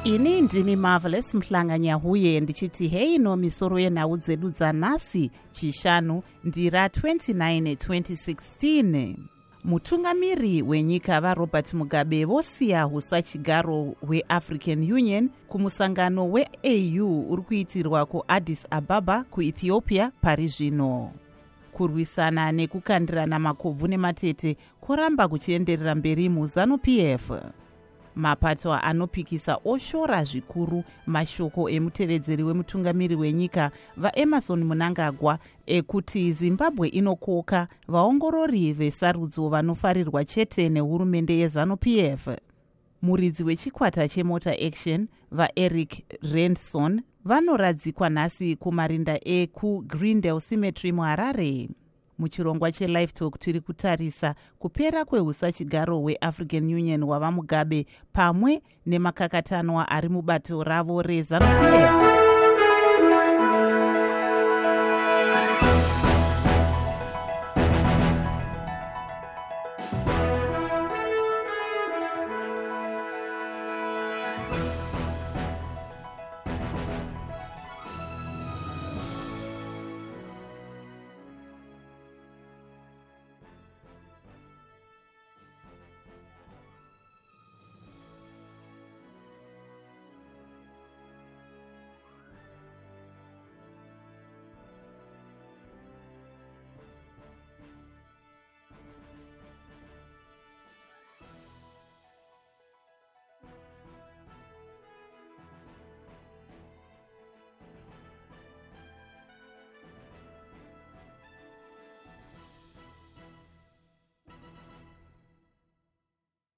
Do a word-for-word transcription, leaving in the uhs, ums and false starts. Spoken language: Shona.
Ini ndini Marvelous Mhlanganyahuye ndichiti hei no misoro yenhau dzedu dzanhasi chishanu ndira twenty-nine twenty sixteen. Mutungamiri wenyika vaRobert Mugabe vosiya usachigaro hweAfrican Union kumusangano weA U uri kuitirwa kuAddis Ababa kuEthiopia pari zvino. Kurwisana nekukandirana makobvu nematete kuramba kuchienderera mberi muZANU-P F. Mapato anopikisa oshora zvikuru mashoko emutevedzeri wemutungamiri wenyika vaEmmerson Mnangagwa ekuti Zimbabwe inokoka vaongorori vesarudzo vanofarirwa chete nehurumende yeZANU-P F. Muridzi wechikwata chemota Action vaEric Ranson vanoradzikwa nhasi kumarinda ekuGreendale Cemetery muHarare. Muchirongwa cheLive Talk tiri kutarisa kupera kwehusachigaro hweAfrican Union hwava Mugabe pamwe nemakakatanwa ari mubato ravo reZANU-P F.